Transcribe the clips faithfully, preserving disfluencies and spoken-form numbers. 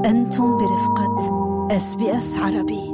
أنتم برفقة إس بي إس عربي.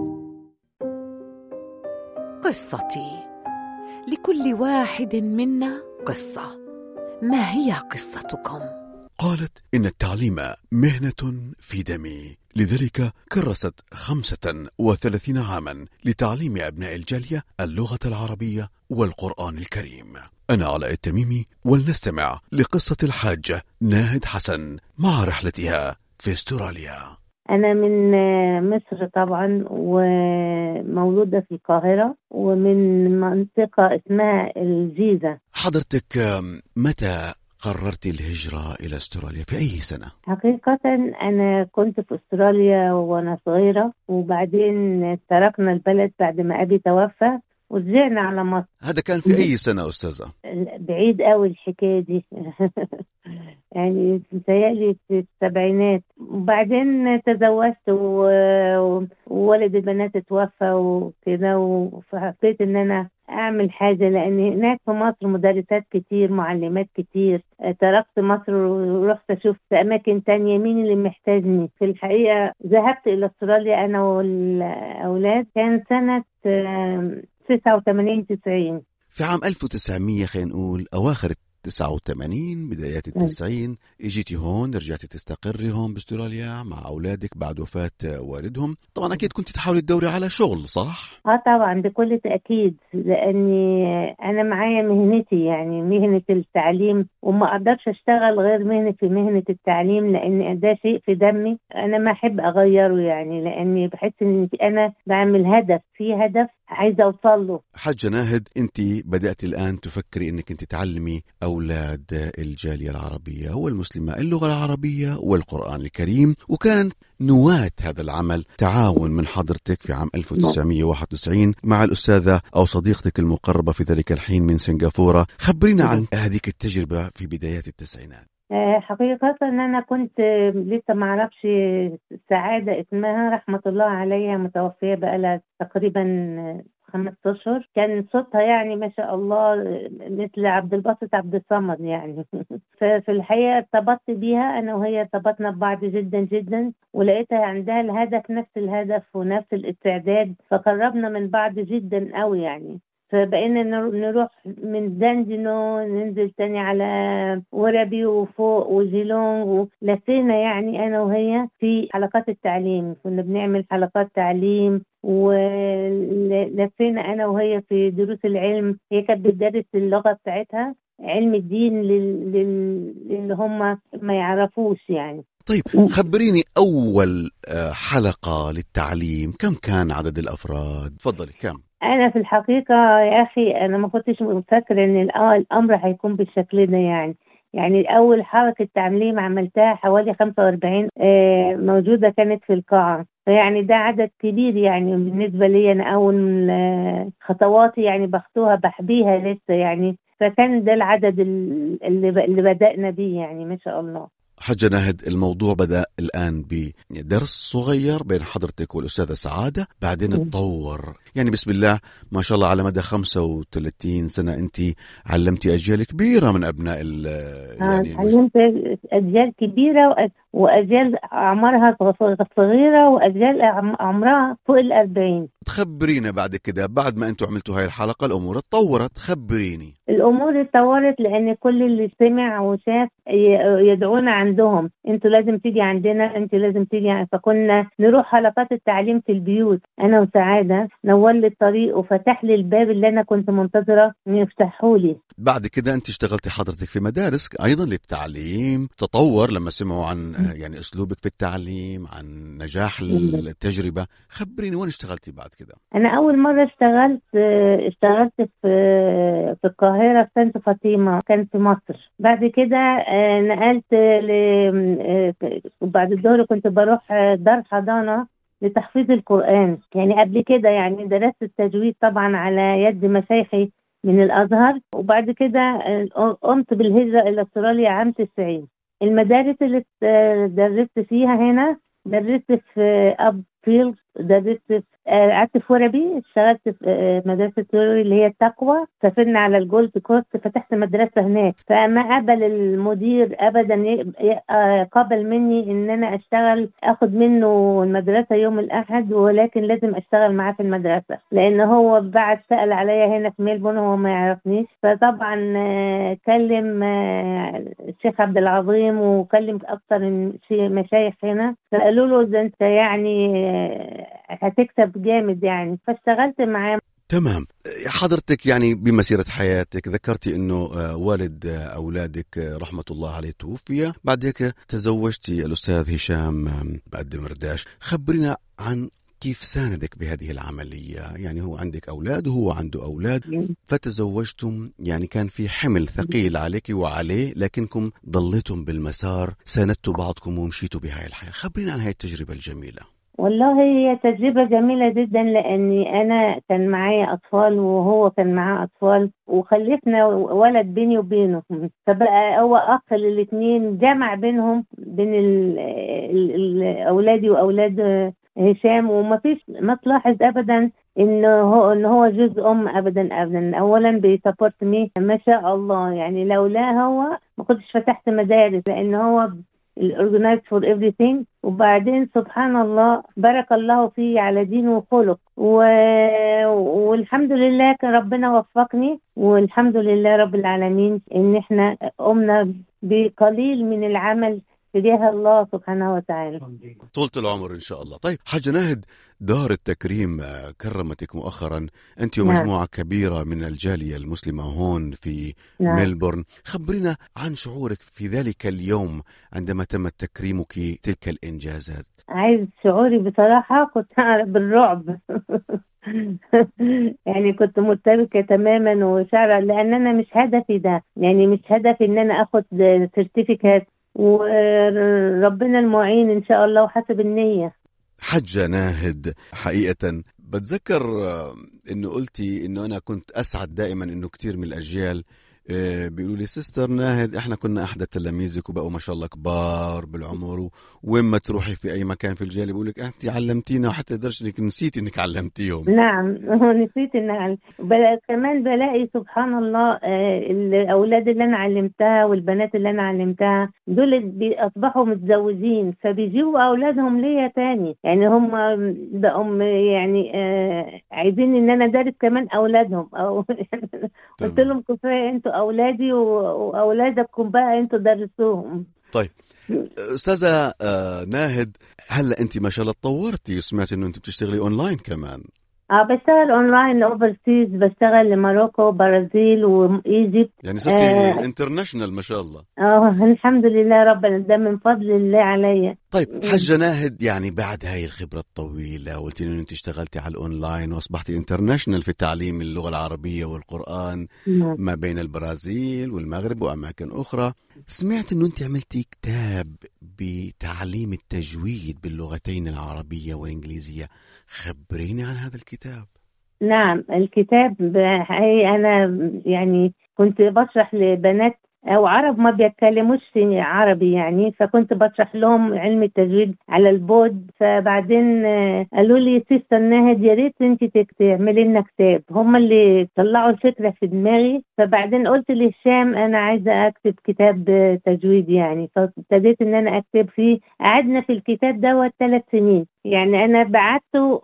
قصتي، لكل واحد منا قصة. ما هي قصتكم؟ قالت إن التعليم مهنة في دمي، لذلك كرست خمسة وثلاثين عاما لتعليم أبناء الجالية اللغة العربية والقرآن الكريم. أنا علاء التميمي، ولنستمع لقصة الحاجة ناهد حسن مع رحلتها في استراليا. أنا من مصر طبعا، ومولودة في القاهرة، ومن منطقة اسمها الجيزة. حضرتك متى قررت الهجرة إلى استراليا؟ في أي سنة؟ حقيقة أنا كنت في استراليا وأنا صغيرة، وبعدين تركنا البلد بعد ما أبي توفى ورجعنا على مصر. هذا كان في أي سنة أستاذة؟ بعيد قوي الحكاية دي يعني متهيألي في السبعينات. وبعدين تزوجت وولد البنات اتوفى وكده، وحسيت ان انا اعمل حاجة، لان هناك في مصر مدرسات كتير، معلمات كتير. تركت مصر ورحت اشوف في اماكن تانية مين اللي محتاجني. في الحقيقة ذهبت الى استراليا انا والاولاد، كان سنة تسعة وثمانين تسعين، في عام ألف وتسعمية، خلينا نقول أواخر تسعة وثمانين بدايات التسعين. اجيتي هون، رجعتي تستقري هون باستراليا مع أولادك بعد وفاة والدهم. طبعا أكيد كنت تحاولي تدوري على شغل، صح؟ اه طبعا بكل تأكيد، لأني أنا معايا مهنتي، يعني مهنة التعليم، وما أقدرش أشتغل غير مهنة في مهنة التعليم، لأن ده شيء في دمي. أنا ما أحب أغيره، يعني لأني بحس إن أنا بعمل هدف، في هدف عايزة أوصل له. حاجة ناهد، أنت بدأت الآن تفكري أنك أنت تعلمي أولاد الجالية العربية والمسلمة اللغة العربية والقرآن الكريم، وكان نواة هذا العمل تعاون من حضرتك في عام ألف وتسعمية وواحد وتسعين مع الأستاذة أو صديقتك المقربة في ذلك الحين من سنغافورة. خبرينا عن هذه التجربة في بدايات التسعينات. حقيقة أن أنا كنت لسه ما أعرفش سعادة اسمها، رحمة الله عليها، متوفية بقالها تقريبا خمس أشهر. كان صوتها يعني ما شاء الله مثل عبد الباسط عبد الصمد يعني ففي الحقيقة ارتبطت بيها أنا وهي، ارتبطنا ببعض جدا جدا، ولقيتها عندها الهدف، نفس الهدف ونفس الاستعداد، فقربنا من بعض جدا قوي يعني. فبقينا نروح من داندينو ننزل تاني على ورابي وفوق وجيلونغ، ولفينا يعني أنا وهي في حلقات التعليم. كنا بنعمل حلقات تعليم، ولفينا أنا وهي في دروس العلم. هي كانت بتدرس اللغة بتاعتها، علم الدين لل... لل... اللي هم ما يعرفوش يعني. طيب خبريني أول حلقة للتعليم، كم كان عدد الأفراد؟ تفضلي. كم؟ أنا في الحقيقة يا أخي أنا ما كنتش مفكرة إن الأمر هيكون بالشكل ده يعني. يعني أول حركة تعليم عملتها حوالي خمسة وأربعين موجودة كانت في القاعة، فيعني ده عدد كبير يعني بالنسبة لي. أنا أول خطواتي يعني بخطوها بحبيها لسه يعني، فكان ده العدد اللي, اللي بدأنا بيه يعني ما شاء الله. حاجة ناهد، الموضوع بدأ الآن بدرس صغير بين حضرتك والأستاذة سعادة، بعدين تطور يعني بسم الله ما شاء الله. على مدى خمسة وثلاثين سنة أنت علمتي أجيال كبيرة من أبناء ال يعني علمت أجيال كبيرة وأجيال أعمارها صغيرة وأجيال عمرها فوق الأربعين. تخبرينا بعد كده، بعد ما أنتوا عملتوا هاي الحلقة الأمور اتطورت. خبريني. الأمور اتطورت لأن كل اللي سمع وشاف يدعونا عندهم، أنتوا لازم تيجي عندنا، أنتوا لازم تيجي. فكنا نروح حلقات التعليم في البيوت أنا وسعادة، نور لي الطريق وفتح لي الباب اللي أنا كنت منتظرة إن يفتحوا لي. بعد كده أنت اشتغلتي حضرتك في مدارس أيضا للتعليم، تطور لما سمعوا عن يعني أسلوبك في التعليم، عن نجاح التجربة. خبريني وين اشتغلتي بعد كده؟ أنا أول مرة اشتغلت اشتغلت في في القاهرة في سانت فاطمة، كان في مصر. بعد كده نقلت ل... بعد الظهر كنت بروح دار حضانة لتحفيظ القرآن. يعني قبل كده يعني درست التجويد طبعا على يد مشايخي من الأزهر. وبعد كده قمت بالهجرة إلى استراليا عام تسعين. المدارس اللي درست فيها هنا، درست في أب فيلد، درست قعدت في وربي، اشتغلت في مدرسة لوري اللي هي التقوى، سافرنا على الجولد كوست، فتحت مدرسة هناك. فما قبل المدير أبدا قبل مني إن أنا أشتغل أخذ منه المدرسة يوم الأحد، ولكن لازم أشتغل معاه في المدرسة لأن هو بعد سأل عليا هنا في ميلبورن، هو ما يعرفنيش. فطبعا كلم الشيخ عبد العظيم وكلم أكتر من مشايخ هنا، فقالوا له ده أنت يعني هتكسب جامد يعني، فاشتغلت معاه. تمام. حضرتك يعني بمسيرة حياتك ذكرتي انه والد اولادك رحمة الله عليه توفي، بعد هيك تزوجتي الاستاذ هشام الدمرداش. خبرنا عن كيف ساندك بهذه العملية، يعني هو عندك أولاد وهو عنده أولاد، فتزوجتم، يعني كان في حمل ثقيل عليك وعليه، لكنكم ضليتم بالمسار، ساندتوا بعضكم ومشيتوا بهاي الحياة. خبرنا عن هاي التجربة الجميلة. والله هي تجربة جميلة جدا، لأني أنا كان معايا أطفال وهو كان معاه أطفال، وخلفنا ولد بيني وبينه، فبقى هو أخ للاثنين، جمع بينهم بين ال ال ال أولادي وأولاد هشام. وما فيش ما تلاحظ أبدا إنه هو إنه هو جزء أم أبدا أبدا. أولا بيسابورت مي ما شاء الله، يعني لولا هو ما كنتش فتحت مدارس، لأن هو الأورجنايز فور everything. وبعدين سبحان الله بارك الله فيه على دين وخلق و... والحمد لله كان ربنا وفقني، والحمد لله رب العالمين إن إحنا قمنا بقليل من العمل تجاه الله سبحانه وتعالى. طولة العمر إن شاء الله. طيب حاجة ناهد، دار التكريم كرمتك مؤخرا أنت ومجموعة نعم. كبيرة من الجالية المسلمة هون في نعم. ميلبورن. خبرنا عن شعورك في ذلك اليوم عندما تم تكريمك تلك الإنجازات. عايز شعوري بصراحة كنت بالرعب يعني كنت مرتبكة تماما وشعر، لأن أنا مش هدفي ده، يعني مش هدفي إن أنا أخذ سيرتيفيكات، وربنا المعين إن شاء الله وحسب النية. حجة ناهد، حقيقة بتذكر إنه قلتي إنه أنا كنت أسعد دائما إنه كتير من الأجيال بيقولوا لي سيستر ناهد إحنا كنا أحدى تلاميذك وبقوا ما شاء الله كبار بالعمر، وين ما تروحي في أي مكان في الجالية بيقولك أنت علمتينا، وحتى درجة إنك نسيت إنك علمتيهم. نعم نسيت إن بلا... كمان بلاقي سبحان الله الأولاد اللي أنا علمتها والبنات اللي أنا علمتها دول أصبحوا متزوجين، فبيجيبوا أولادهم ليا تاني، يعني هم بقوا يعني عايزين إن أنا دارس كمان أولادهم أو قلت لهم كفاية أنتوا أولادي وأولادكم بقى أنتوا درسوهم. طيب أستاذة ناهد، هلا أنت ما شاء الله تطورتي، وسمعت إنه أنت بتشتغلي أونلاين كمان. اه بشتغل اونلاين اوفرسيز، بشتغل لماروكو برازيل وايجيبت، يعني صرتي آه انترناشونال ما شاء الله. اه الحمد لله ربنا، ده من فضل الله عليا. طيب حجة ناهد، يعني بعد هاي الخبرة الطويلة قلتي انه انت اشتغلتي على الاونلاين واصبحتي انترناشونال في تعليم اللغة العربية والقرآن م. ما بين البرازيل والمغرب واماكن اخرى، سمعت انه انت عملتي كتاب بتعليم التجويد باللغتين العربية والانجليزية. خبريني عن هذا الكتاب. نعم الكتاب هي أنا يعني كنت بشرح لبنات أو عرب ما بيتكلموش عربي يعني، فكنت بشرح لهم علم التجويد على البود. فبعدين قالوا لي سيستر ناهد يا ريت انت تعملي لنا كتاب، هم اللي طلعوا الفكرة في دماغي. فبعدين قلت لهشام أنا عايزة أكتب كتاب تجويد يعني، فابتديت إن أنا أكتب فيه. قعدنا في الكتاب دوت ثلاث سنين، يعني أنا بعته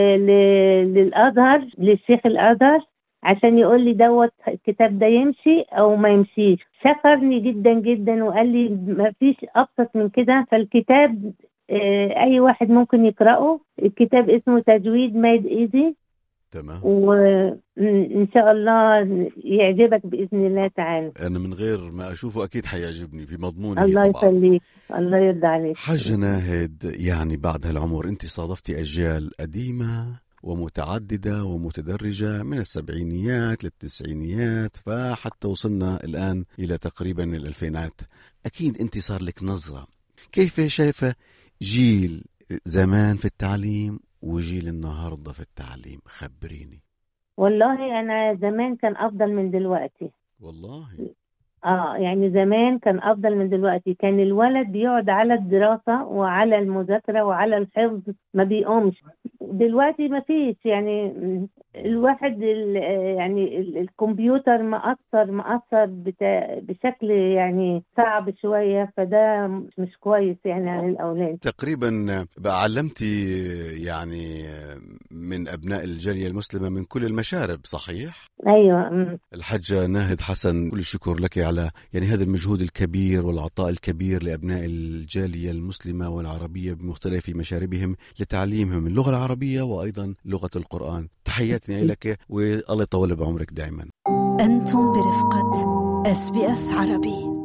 للأزهر للشيخ الأزهر عشان يقول لي دوت الكتاب ده يمشي او ما يمشيش. شكرني جدا جدا وقال لي ما فيش ابسط من كده. فالكتاب اي واحد ممكن يقرأه. الكتاب اسمه تجويد ميد ايزي. تمام. وان شاء الله يعجبك باذن الله تعالى. انا من غير ما اشوفه اكيد حيعجبني في مضمونه. الله يخليك، الله يرضى عليك. حجة ناهد، يعني بعد هالعمر انت صادفتي اجيال قديمه ومتعددة ومتدرجة من السبعينيات للتسعينيات، فحتى وصلنا الآن إلى تقريبا الألفينات. أكيد أنت صار لك نظرة، كيف شايفة جيل زمان في التعليم وجيل النهاردة في التعليم؟ خبريني. والله أنا زمان كان أفضل من دلوقتي. والله آه يعني زمان كان أفضل من دلوقتي. كان الولد بيقعد على الدراسة وعلى المذاكرة وعلى الحفظ، ما بيقومش. دلوقتي ما فيش يعني الواحد يعني الكمبيوتر مأثر مأثر بشكل يعني صعب شوية، فده مش كويس يعني عن الأولاد. تقريبا بقى علمتي يعني من أبناء الجالية المسلمة من كل المشارب، صحيح؟ أيوة. الحجة ناهد حسن، كل الشكر لك على يعني هذا المجهود الكبير والعطاء الكبير لأبناء الجالية المسلمة والعربية بمختلف مشاربهم لتعليمهم اللغة العربية وأيضا لغة القرآن. تحياتنا لك والله يطول بعمرك دائما. أنتم برفقة إس بي إس عربي.